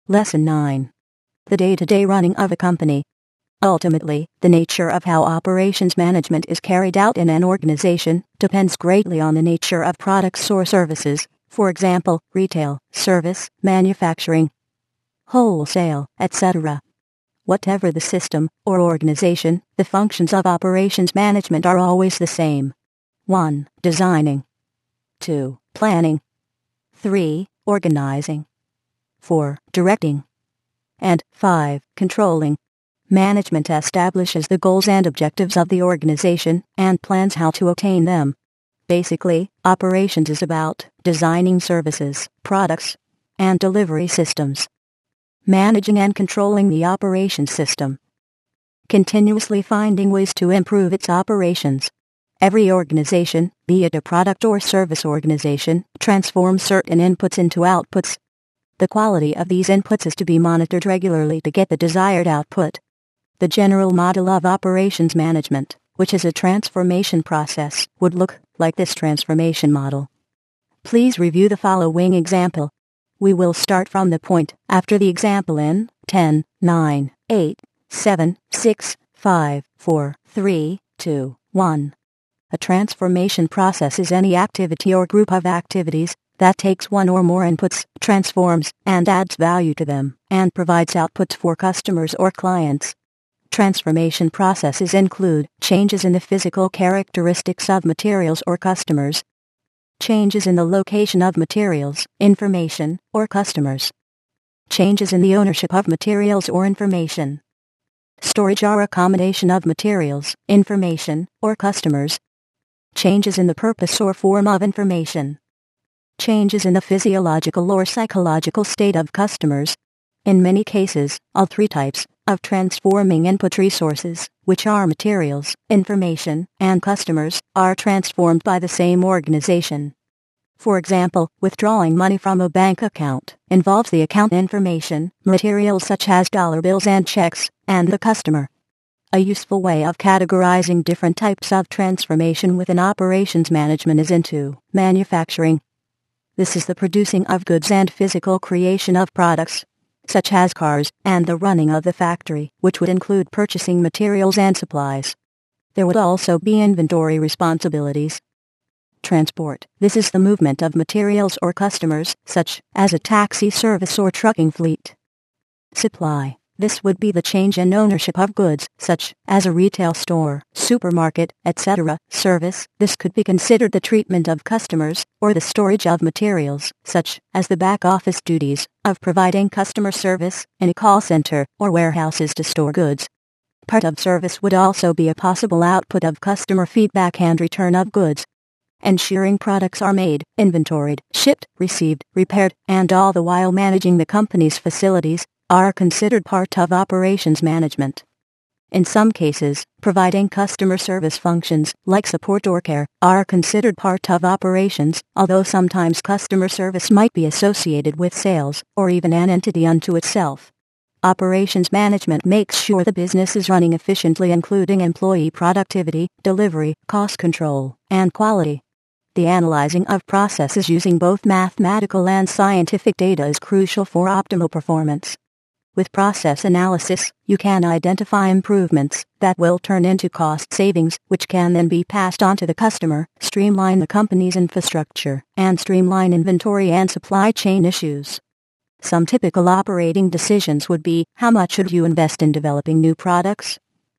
Lesson 9. The day-to-day running of a company. Ultimately, the nature of how operations management is carried out in an organization depends greatly on the nature of products or services, for example, retail, service, manufacturing, wholesale, etc. Whatever the system or organization, the functions of operations management are always the same. 1. Designing. 2. Planning. 3. Organizing. 4. Directing. And 5. Controlling. Management establishes the goals and objectives of the organization and plans how to attain them. Basically, operations is about designing services, products, and delivery systems. Managing and controlling the operations system. Continuously finding ways to improve its operations. Every organization, be it a product or service organization, transforms certain inputs into outputs. The quality of these inputs is to be monitored regularly to get the desired output. The general model of operations management, which is a transformation process, would look like this transformation model. Please review the following example. We will start from the point after the example in 10, 9, 8, 7, 6, 5, 4, 3, 2, 1. A transformation process is any activity or group of activities that takes one or more inputs, transforms, and adds value to them, and provides outputs for customers or clients. Transformation processes include changes in the physical characteristics of materials or customers, changes in the location of materials, information, or customers, changes in the ownership of materials or information, storage or accommodation of materials, information, or customers, changes in the purpose or form of information, changes in the physiological or psychological state of customers. In many cases, all three types of transforming input resources, which are materials, information, and customers, are transformed by the same organization. For example, withdrawing money from a bank account involves the account information, materials such as dollar bills and checks, and the customer. A useful way of categorizing different types of transformation within operations management is into manufacturing. This is the producing of goods and physical creation of products, such as cars, and the running of the factory, which would include purchasing materials and supplies. There would also be inventory responsibilities. Transport. This is the movement of materials or customers, such as a taxi service or trucking fleet. Supply. This would be the change in ownership of goods, such as a retail store, supermarket, etc. Service. This could be considered the treatment of customers, or the storage of materials, such as the back-office duties of providing customer service in a call center or warehouses to store goods. Part of service would also be a possible output of customer feedback and return of goods. Ensuring products are made, inventoried, shipped, received, repaired, and all the while managing the company's facilities, are considered part of operations management. In some cases, providing customer service functions, like support or care, are considered part of operations, although sometimes customer service might be associated with sales, or even an entity unto itself. Operations management makes sure the business is running efficiently, including employee productivity, delivery, cost control, and quality. The analyzing of processes using both mathematical and scientific data is crucial for optimal performance. With process analysis, you can identify improvements that will turn into cost savings, which can then be passed on to the customer, streamline the company's infrastructure, and streamline inventory and supply chain issues. Some typical operating decisions would be: how much should you invest in developing new products?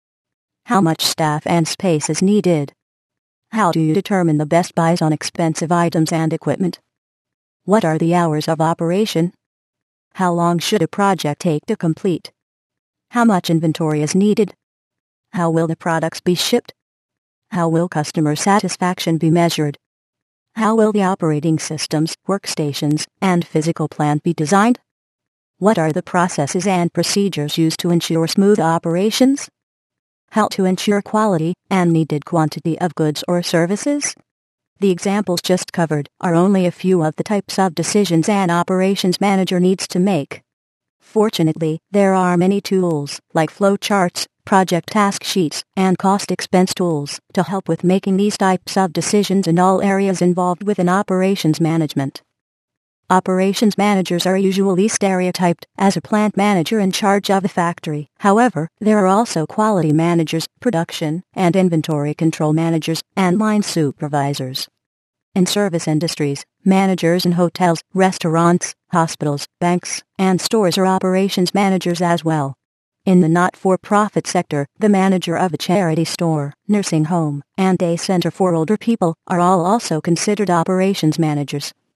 How much staff and space is needed? How do you determine the best buys on expensive items and equipment? What are the hours of operation? How long should a project take to complete? How much inventory is needed? How will the products be shipped? How will customer satisfaction be measured? How will the operating systems, workstations, and physical plant be designed? What are the processes and procedures used to ensure smooth operations? How to ensure quality and needed quantity of goods or services? The examples just covered are only a few of the types of decisions an operations manager needs to make. Fortunately, there are many tools, like flowcharts, project task sheets, and cost expense tools, to help with making these types of decisions in all areas involved within operations management. Operations managers are usually stereotyped as a plant manager in charge of a factory. However, there are also quality managers, production and inventory control managers, and line supervisors. In service industries, managers in hotels, restaurants, hospitals, banks, and stores are operations managers as well. In the not-for-profit sector, the manager of a charity store, nursing home, and day center for older people are all also considered operations managers.